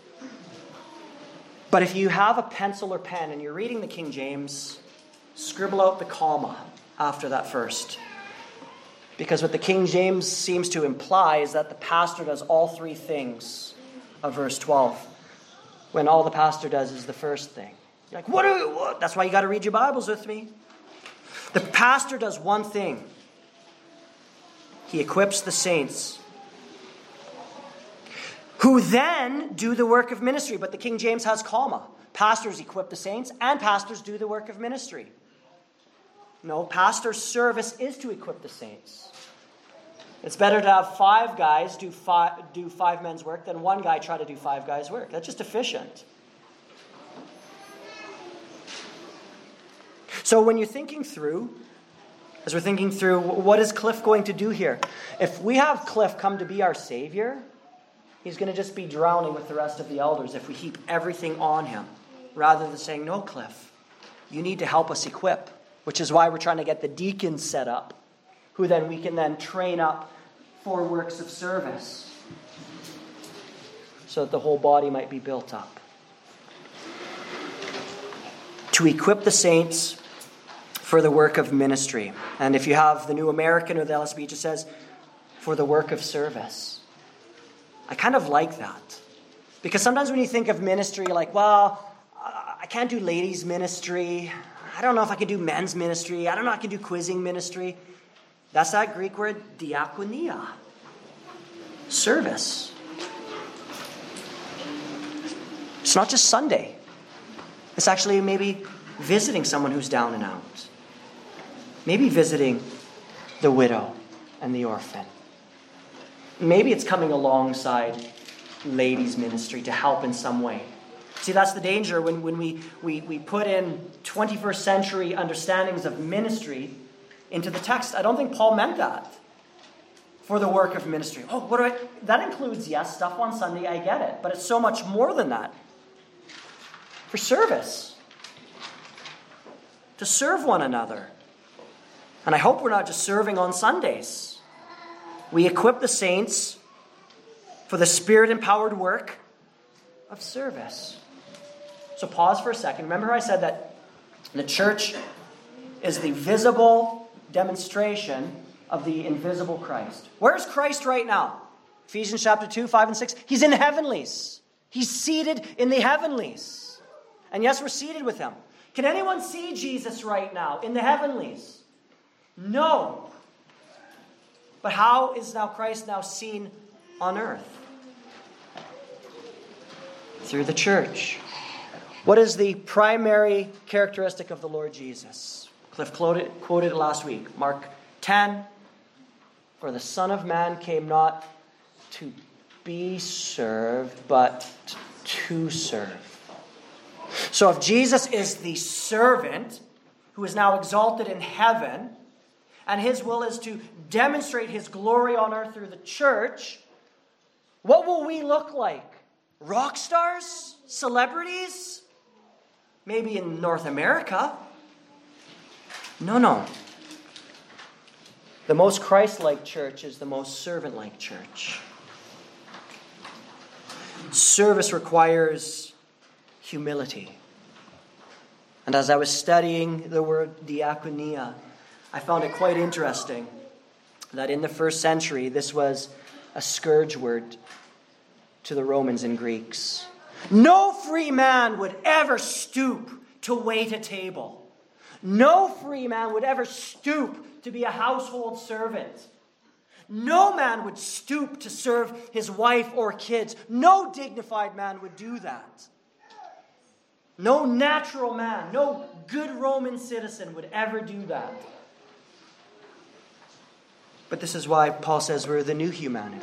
But if you have a pencil or pen and you're reading the King James, scribble out the comma after that first. Because what the King James seems to imply is that the pastor does all three things of verse twelve, when all the pastor does is the first thing. You're like, what? Are, what? That's why you got to read your Bibles with me. The pastor does one thing. He equips the saints. who then do the work of ministry. But the King James has comma. Pastors equip the saints, and pastors do the work of ministry. No, pastor's service is to equip the saints. It's better to have five guys do five, do five men's work than one guy try to do five guys' work. That's just efficient. So when you're thinking through, as we're thinking through, what is Cliff going to do here? If we have Cliff come to be our Savior, he's going to just be drowning with the rest of the elders if we heap everything on him, rather than saying, no, Cliff, you need to help us equip, which is why we're trying to get the deacons set up, who then we can then train up for works of service, so that the whole body might be built up. To equip the saints for the work of ministry. And if you have the New American or the L S B, it just says, for the work of service. I kind of like that. Because sometimes when you think of ministry, you're like, well, I can't do ladies' ministry. I don't know if I can do men's ministry. I don't know if I can do quizzing ministry. That's that Greek word, diakonia. Service. It's not just Sunday. It's actually maybe visiting someone who's down and out. Maybe visiting the widow and the orphan. Maybe it's coming alongside ladies' ministry to help in some way. See, that's the danger when, when we, we, we put in twenty-first century understandings of ministry into the text. I don't think Paul meant that for the work of ministry. Oh, what do I... That includes, yes, stuff on Sunday, I get it. But it's so much more than that. For service. To serve one another. And I hope we're not just serving on Sundays. We equip the saints for the Spirit-empowered work of service. So pause for a second. Remember how I said that the church is the visible demonstration of the invisible Christ. Where's Christ right now? Ephesians chapter two, five, and six. He's in the heavenlies. He's seated in the heavenlies. And yes, we're seated with him. Can anyone see Jesus right now in the heavenlies? No. But how is now Christ now seen on earth? Through the church. What is the primary characteristic of the Lord Jesus? Cliff quoted, quoted it last week. Mark ten. For the Son of Man came not to be served, but to serve. So if Jesus is the servant who is now exalted in heaven, and his will is to demonstrate his glory on earth through the church, what will we look like? Rock stars? Celebrities? Maybe in North America. No, no. The most Christ-like church is the most servant-like church. Service requires humility. And as I was studying the word diakonia, I found it quite interesting that in the first century, this was a scourge word to the Romans and Greeks. No free man would ever stoop to wait a table. No free man would ever stoop to be a household servant. No man would stoop to serve his wife or kids. No dignified man would do that. No natural man, no good Roman citizen would ever do that. But this is why Paul says we're the new humanity.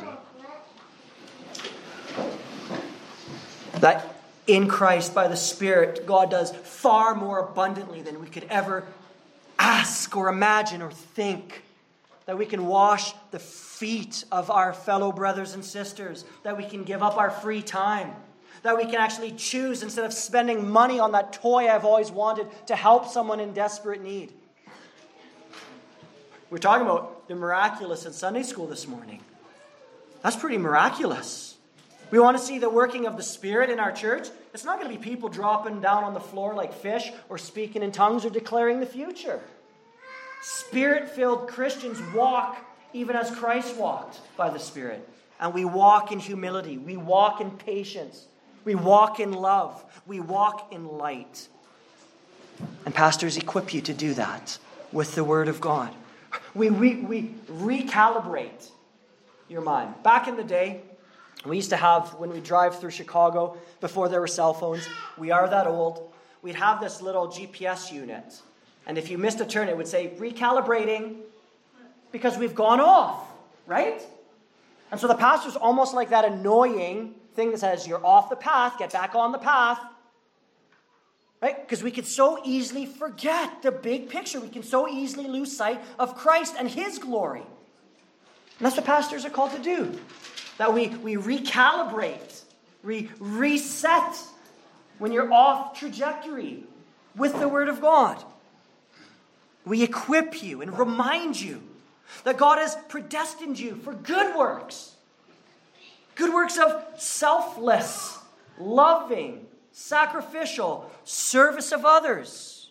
That in Christ, by the Spirit, God does far more abundantly than we could ever ask or imagine or think. That we can wash the feet of our fellow brothers and sisters. That we can give up our free time. That we can actually choose, instead of spending money on that toy I've always wanted, to help someone in desperate need. We're talking about the miraculous in Sunday school this morning. That's pretty miraculous. We want to see the working of the Spirit in our church. It's not going to be people dropping down on the floor like fish or speaking in tongues or declaring the future. Spirit-filled Christians walk even as Christ walked by the Spirit. And we walk in humility. We walk in patience. We walk in love. We walk in light. And pastors equip you to do that with the Word of God. We, we, we recalibrate your mind. Back in the day, We used to have, when we drive through Chicago, before there were cell phones, we are that old, we'd have this little G P S unit. And if you missed a turn, it would say, recalibrating, because we've gone off, right? And so the pastor's almost like that annoying thing that says, you're off the path, get back on the path. Right? Because we could so easily forget the big picture. We can so easily lose sight of Christ and his glory. And that's what pastors are called to do. That we, we recalibrate, we reset when you're off trajectory with the Word of God. We equip you and remind you that God has predestined you for good works. Good works of selfless, loving, sacrificial service of others.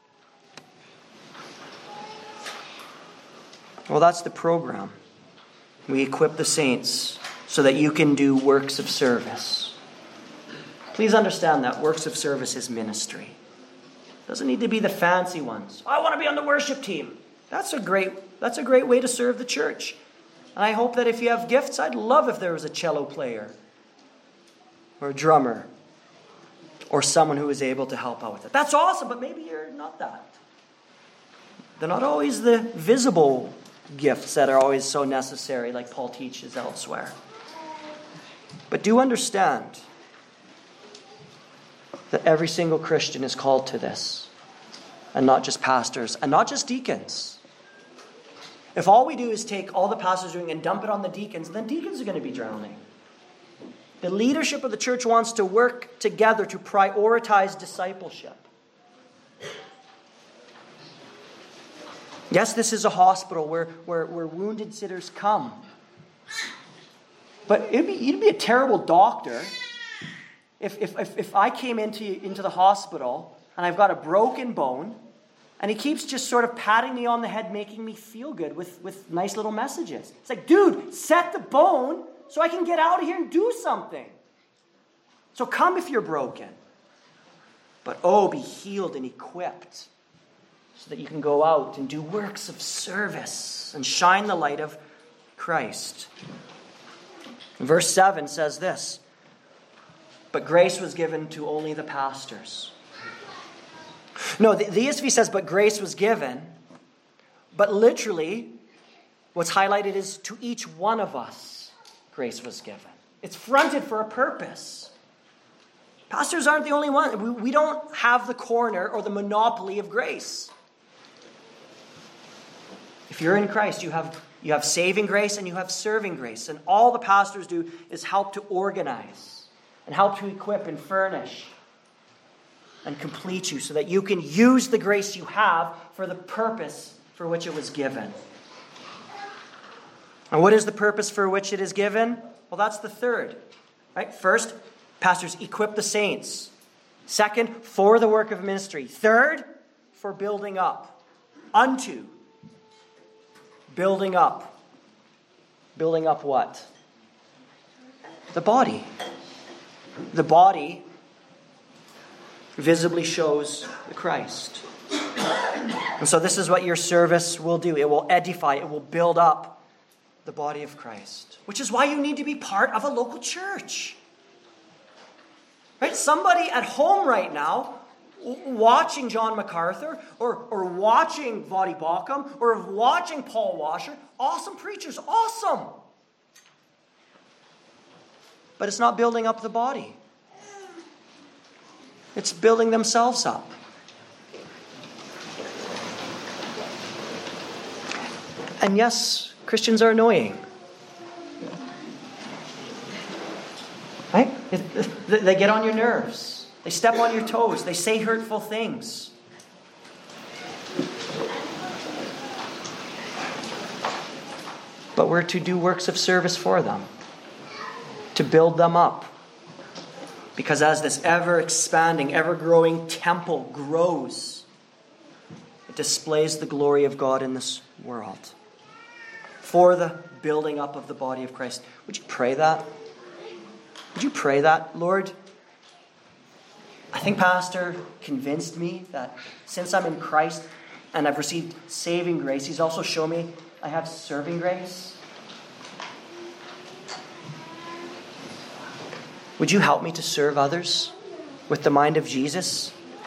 Well, that's the program. We equip the saints so that you can do works of service. Please understand that works of service is ministry. It doesn't need to be the fancy ones. I want to be on the worship team. That's a great, that's a great way to serve the church. And I hope that if you have gifts, I'd love if there was a cello player or a drummer or someone who is able to help out with it. That's awesome, but maybe you're not that. They're not always the visible gifts that are always so necessary, like Paul teaches elsewhere. But do understand that every single Christian is called to this, and not just pastors, and not just deacons. If all we do is take all the pastors are doing and dump it on the deacons, then deacons are going to be drowning. The leadership of the church wants to work together to prioritize discipleship. Yes, this is a hospital where, where, where wounded sinners come. But it'd be, you'd be a terrible doctor if, if, if, if I came into, into the hospital and I've got a broken bone and he keeps just sort of patting me on the head, making me feel good with, with nice little messages. It's like, dude, set the bone so I can get out of here and do something. So come if you're broken. But oh, be healed and equipped so that you can go out and do works of service and shine the light of Christ. Verse seven says this, but grace was given to only the pastors. No, the, the E S V says, but grace was given. But literally, what's highlighted is to each one of us, grace was given. It's fronted for a purpose. Pastors aren't the only one. We, we don't have the corner or the monopoly of grace. If you're in Christ, you have, you have saving grace and you have serving grace. And all the pastors do is help to organize and help to equip and furnish and complete you so that you can use the grace you have for the purpose for which it was given. And what is the purpose for which it is given? Well, that's the third. Right? First, pastors equip the saints. Second, for the work of ministry. Third, for building up. Unto. Building up. Building up what? The body. The body visibly shows the Christ. And so this is what your service will do. It will edify, it will build up the body of Christ. Which is why you need to be part of a local church. Right? Somebody at home right now watching John MacArthur or, or watching Voddie Baucham or watching Paul Washer, awesome preachers, awesome. But it's not building up the body. It's building themselves up. And yes, Christians are annoying. Right? They get on your nerves. They step on your toes. They say hurtful things. But we're to do works of service for them, to build them up. Because as this ever-expanding, ever-growing temple grows, it displays the glory of God in this world. For the building up of the body of Christ. Would you pray that? Would you pray that, Lord? I think Pastor convinced me that since I'm in Christ and I've received saving grace, he's also shown me I have serving grace. Would you help me to serve others with the mind of Jesus?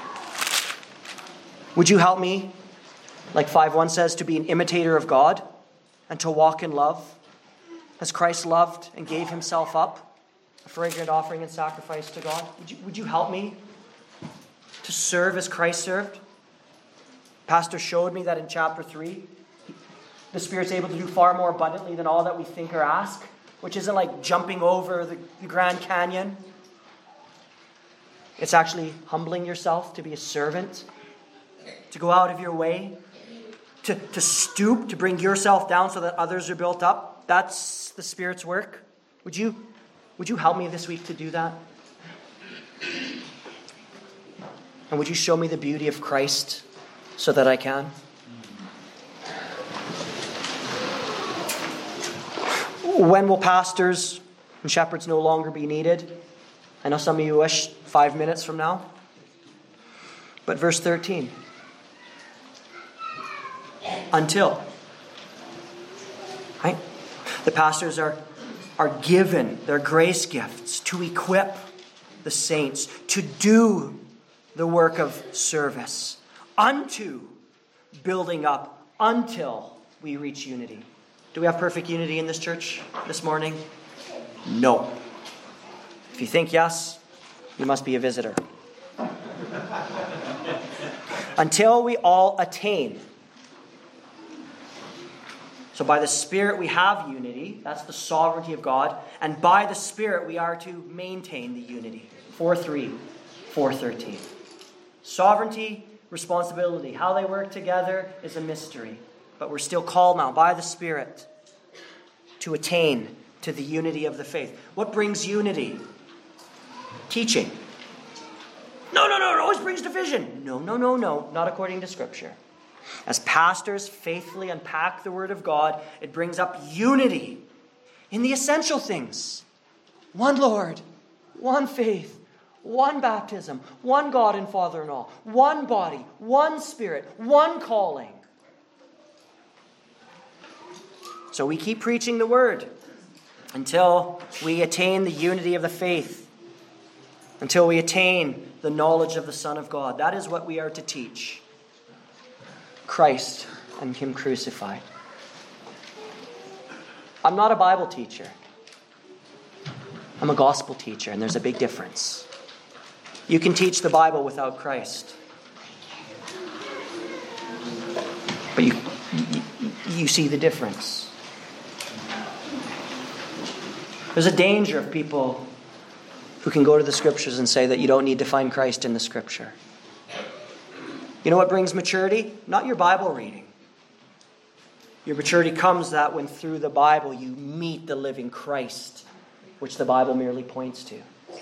Would you help me, like five one says, to be an imitator of God and to walk in love as Christ loved and gave himself up, a fragrant offering and sacrifice to God? Would you, would you help me to serve as Christ served? Pastor showed me that in chapter three, the Spirit's able to do far more abundantly than all that we think or ask, which isn't like jumping over the, the Grand Canyon. It's actually humbling yourself to be a servant, to go out of your way, to, to stoop, to bring yourself down so that others are built up. That's the Spirit's work. Would you, would you help me this week to do that? And would you show me the beauty of Christ so that I can? When will pastors and shepherds no longer be needed? I know some of you wish five minutes from now. But verse thirteen. Until. Right? The pastors are, are given their grace gifts to equip the saints to do the work of service unto building up until we reach unity. Do we have perfect unity in this church this morning? No. If you think yes, you must be a visitor. Until we all attain. So by the Spirit we have unity. That's the sovereignty of God. And by the Spirit we are to maintain the unity. four three, four thirteen. Sovereignty, responsibility. How they work together is a mystery. But we're still called now by the Spirit to attain to the unity of the faith. What brings unity? Teaching. No, no, no, it always brings division. No, no, no, no, not according to Scripture. As pastors faithfully unpack the Word of God, it brings up unity in the essential things. One Lord, one faith, one baptism, one God and Father in all, one body, one Spirit, one calling. So we keep preaching the Word until we attain the unity of the faith, until we attain the knowledge of the Son of God. That is what we are to teach. Christ and Him crucified. I'm not a Bible teacher. I'm a gospel teacher, and there's a big difference. You can teach the Bible without Christ. But you, you, you see the difference. There's a danger of people who can go to the Scriptures and say that you don't need to find Christ in the Scripture. You know what brings maturity? Not your Bible reading. Your maturity comes that when through the Bible you meet the living Christ, which the Bible merely points to.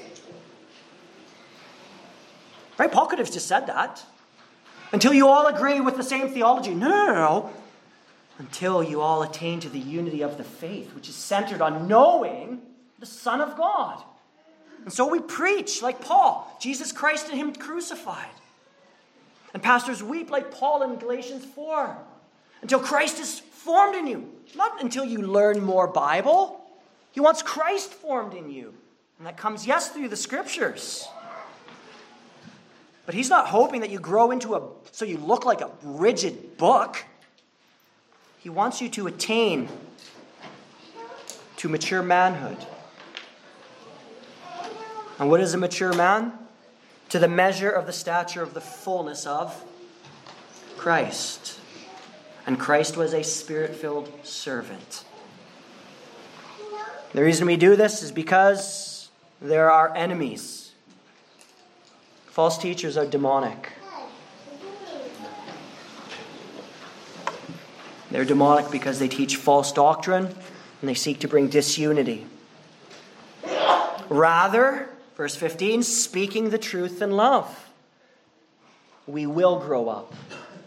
Right? Paul could have just said that. Until you all agree with the same theology. No, no, no, no. Until you all attain to the unity of the faith, which is centered on knowing the Son of God. And so we preach like Paul, Jesus Christ and Him crucified. And pastors weep like Paul in Galatians four. Until Christ is formed in you. Not until you learn more Bible. He wants Christ formed in you. And that comes, yes, through the Scriptures. But He's not hoping that you grow into a, so you look like a rigid book. He wants you to attain to mature manhood. And what is a mature man? To the measure of the stature of the fullness of Christ. And Christ was a Spirit-filled servant. The reason we do this is because there are enemies. False teachers are demonic. They're demonic because they teach false doctrine and they seek to bring disunity. Rather, verse fifteen, speaking the truth in love, we will grow up.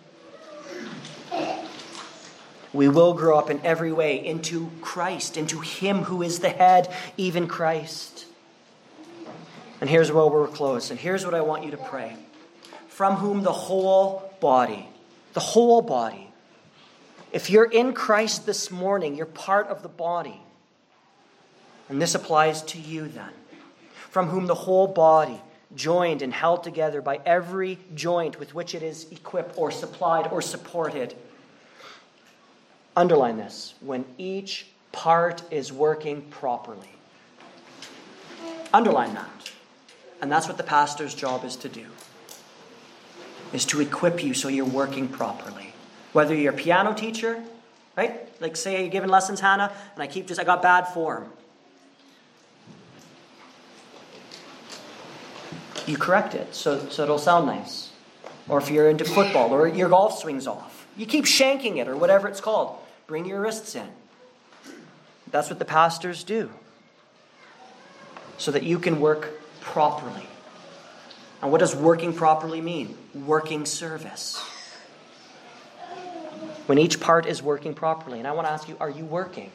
We will grow up in every way into Christ, into Him who is the head, even Christ. And here's where we're close. And here's what I want you to pray. From whom the whole body, the whole body, if you're in Christ this morning, you're part of the body. And this applies to you then. from whom the whole body, joined and held together by every joint with which it is equipped or supplied or supported. Underline this. When each part is working properly. Underline that. And that's what the pastor's job is to do. Is to equip you so you're working properly. Whether you're a piano teacher, right? Like say you're giving lessons, Hannah, and I keep just, I got bad form. You correct it so, so it'll sound nice. Or if you're into football or your golf swing's off, you keep shanking it or whatever it's called. Bring your wrists in. That's what the pastors do. So that you can work properly. And what does working properly mean? Working service. When each part is working properly. And I want to ask you, are you working?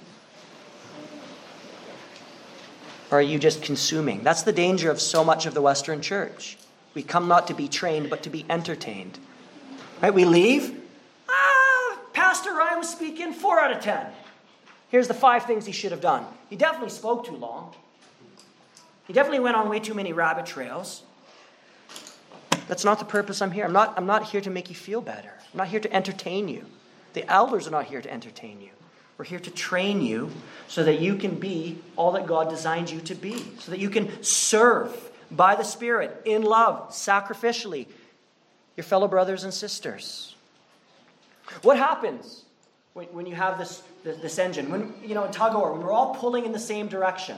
Or are you just consuming? That's the danger of so much of the Western church. We come not to be trained, but to be entertained. Right? We leave. Ah, Pastor Ryan was speaking, four out of ten. Here's the five things he should have done. He definitely spoke too long. He definitely went on way too many rabbit trails. That's not the purpose I'm here. I'm not, I'm not here to make you feel better. I'm not here to entertain you. The elders are not here to entertain you. We're here to train you so that you can be all that God designed you to be. So that you can serve by the Spirit, in love, sacrificially, your fellow brothers and sisters. What happens when, when you have this, this, this engine? When, you know, in tug of war, when we're all pulling in the same direction.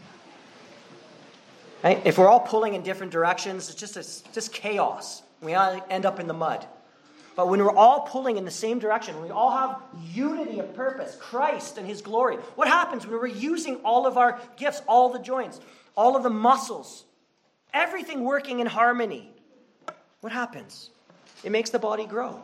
Right? If we're all pulling in different directions, it's just, a, just chaos. We all end up in the mud. But when we're all pulling in the same direction, when we all have unity of purpose, Christ and His glory, what happens when we're using all of our gifts, all the joints, all of the muscles, everything working in harmony? What happens? It makes the body grow.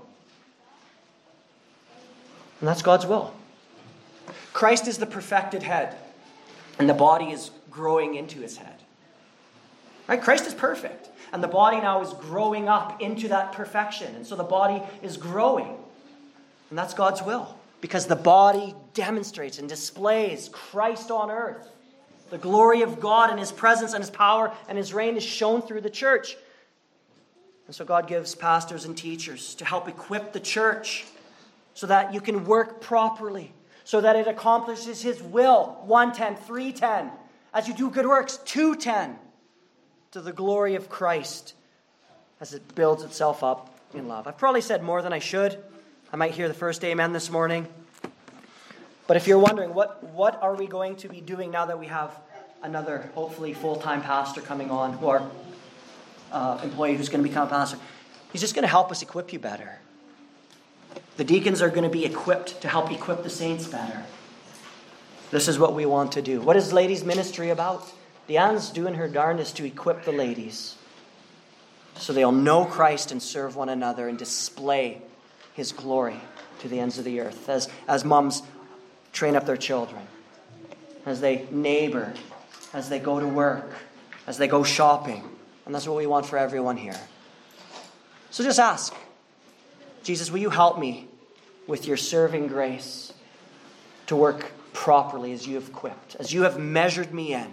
And that's God's will. Christ is the perfected head, and the body is growing into His head. Right? Christ is perfect. And the body now is growing up into that perfection. And so the body is growing. And that's God's will. Because the body demonstrates and displays Christ on earth. The glory of God and His presence and His power and His reign is shown through the church. And so God gives pastors and teachers to help equip the church so that you can work properly. So that it accomplishes His will. one ten, three ten. As you do good works, two ten. To the glory of Christ as it builds itself up in love. I've probably said more than I should. I might hear the first amen this morning. But if you're wondering, what, what are we going to be doing now that we have another, hopefully, full-time pastor coming on, or uh, employee who's going to become a pastor? He's just going to help us equip you better. The deacons are going to be equipped to help equip the saints better. This is what we want to do. What is ladies' ministry about? Deanne's doing her darndest to equip the ladies so they'll know Christ and serve one another and display His glory to the ends of the earth. As, as moms train up their children, as they neighbor, as they go to work, as they go shopping. And that's what we want for everyone here. So just ask, Jesus, will you help me with your serving grace to work properly as you have equipped, as you have measured me in?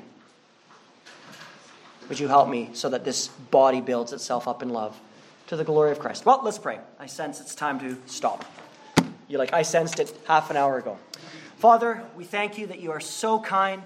Would you help me so that this body builds itself up in love to the glory of Christ? Well, let's pray. I sense it's time to stop. You're like, I sensed it half an hour ago. Father, we thank you that you are so kind.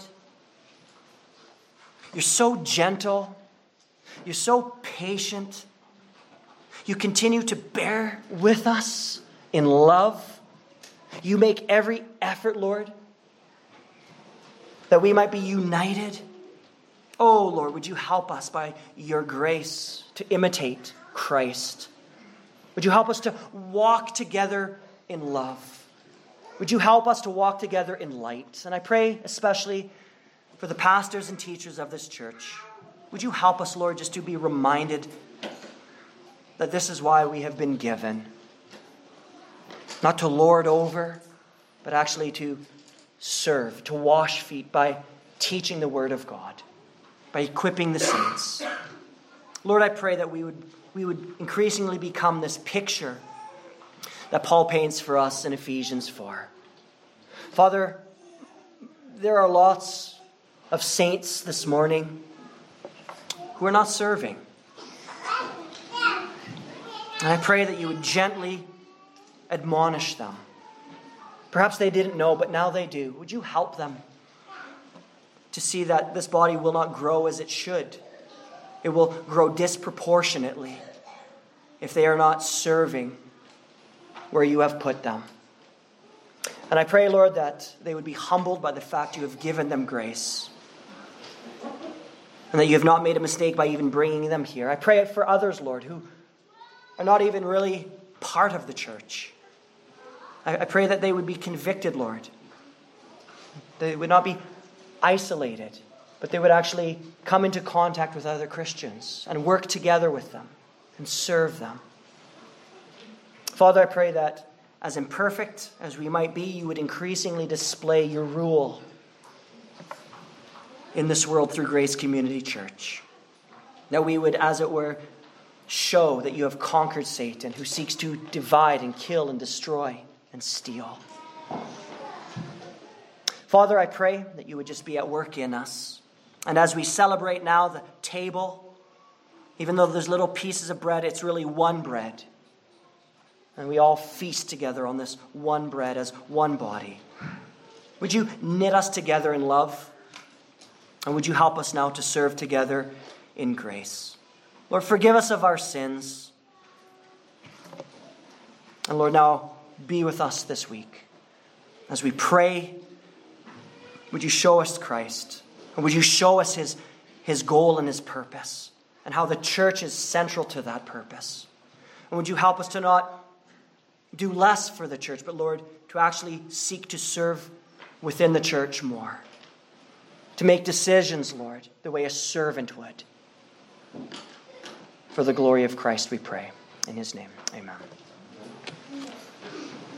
You're so gentle. You're so patient. You continue to bear with us in love. You make every effort, Lord, that we might be united. Oh, Lord, would you help us by your grace to imitate Christ? Would you help us to walk together in love? Would you help us to walk together in light? And I pray especially for the pastors and teachers of this church. Would you help us, Lord, just to be reminded that this is why we have been given. Not to lord over, but actually to serve, to wash feet by teaching the Word of God, by equipping the saints. Lord, I pray that we would we would increasingly become this picture that Paul paints for us in Ephesians four. Father, there are lots of saints this morning who are not serving. And I pray that you would gently admonish them. Perhaps they didn't know, but now they do. Would you help them to see that this body will not grow as it should? It will grow disproportionately if they are not serving where you have put them. And I pray, Lord, that they would be humbled by the fact you have given them grace, and that you have not made a mistake by even bringing them here. I pray it for others, Lord, who are not even really part of the church. I, I pray that they would be convicted, Lord. They would not be isolated, but they would actually come into contact with other Christians and work together with them and serve them. Father, I pray that as imperfect as we might be, you would increasingly display your rule in this world through Grace Community Church. That we would, as it were, show that you have conquered Satan, who seeks to divide and kill and destroy and steal. Father, I pray that you would just be at work in us. And as we celebrate now the table, even though there's little pieces of bread, it's really one bread. And we all feast together on this one bread as one body. Would you knit us together in love? And would you help us now to serve together in grace? Lord, forgive us of our sins. And Lord, now be with us this week. As we pray, would you show us Christ? And would you show us his, his goal and his purpose? And how the church is central to that purpose? And would you help us to not do less for the church, but Lord, to actually seek to serve within the church more. To make decisions, Lord, the way a servant would. For the glory of Christ we pray. In his name, amen.